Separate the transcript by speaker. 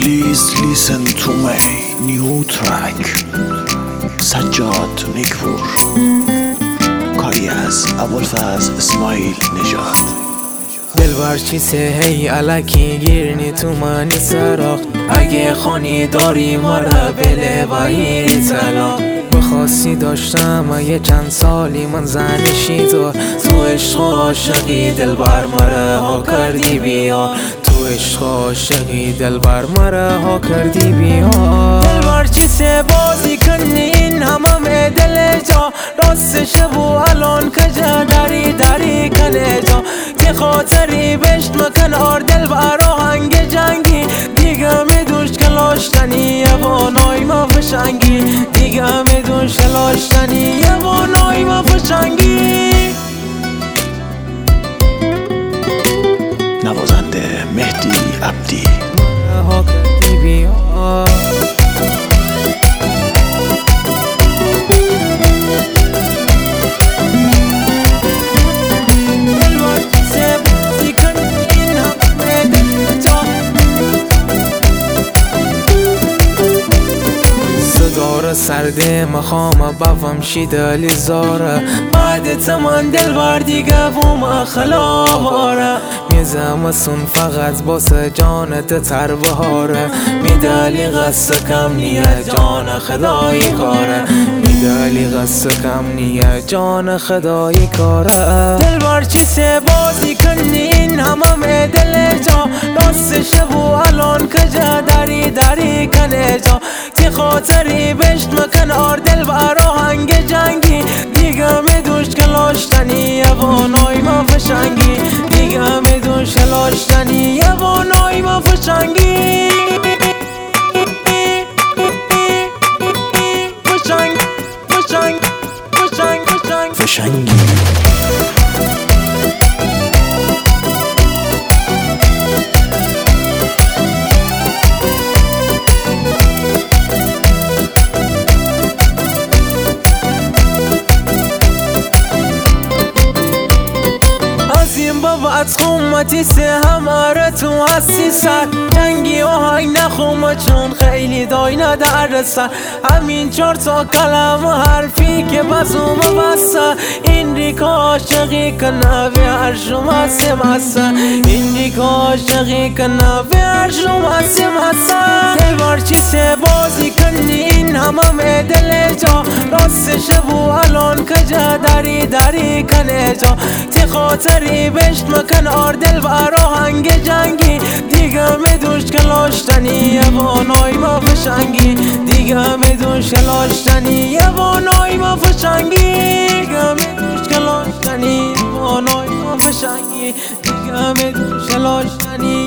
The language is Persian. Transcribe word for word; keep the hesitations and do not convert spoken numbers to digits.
Speaker 1: Please listen to my new track. سجاد نیکپور، کاری از ابوالفضل اسماعیل نژاد.
Speaker 2: دلبر چیسه هی الکی گیرنی تو منی سراغ، اگه خانی داری مرا بله باید طلاق. بخواستی داشتم یه چند سالی من زنشی تو تو عشق و عاشقی دلبر مرا ها کردی بیا، تو عشق و عاشقی دلبر مرا ها کردی بیا. دلبر چیسه بازی کنی این همه دل جا، راست شب و الان کجا داری داری کنه جا، که خاطری بشت مکن آر دلبر آهنگ جنگی، دیگه میدونش کلاشتنی یه بانای ما فشنگی، دیگه میدونش کلاشتنی یه بانای ما فشنگی.
Speaker 1: نوازنده مهدی عبدی.
Speaker 2: ها کردی بیا سرده مخام بفهم شیدالی زاره، بعد تمن دلبر دیگه بوم خلاباره، میزم سون فقط باسه جانت تر بهاره، میدالی غصه کم نیه جان خدایی کاره، میدالی غصه کم نیه جان خدایی کاره. دلبر چیسه بازی کنی این همه دل جا، راست شب و الان کجا داری داری کنه جا، که خاطری بشت مکن آر دلبر آهنگ جنگی، دیگه میدونش کلاشتنی یه بانای ما فشنگی، دیگه میدونش کلاشتنی یه بانای ما فشنگی. فشنگ فشنگ فشنگ فشنگ
Speaker 1: فشنگی.
Speaker 2: بعد خومتی سه هماره تو هستی سر جنگی و های نخومه چون خیلی داینه در سر، همین چار تا کلم و حرفی که بزوم بسته، این ریک عاشقی کنه به هر شما سه مسته، این ریک عاشقی کنه به هر شما سه مسته. دلبر چیسه بازی کنی این همه دل جا، راست شب و الان کجا داری داری کنه جا، تی خاطری بشت مکن آر دلبر آهنگ جنگی، دیگه میدونش کلاشتنی یه بانای ما فشنگی، دیگه میدونش کلاشتنی یه بانای ما فشنگی، دیگه میدونش کلاشتنی یه بانای ما فشنگی، دیگه میدونش کلاشتنی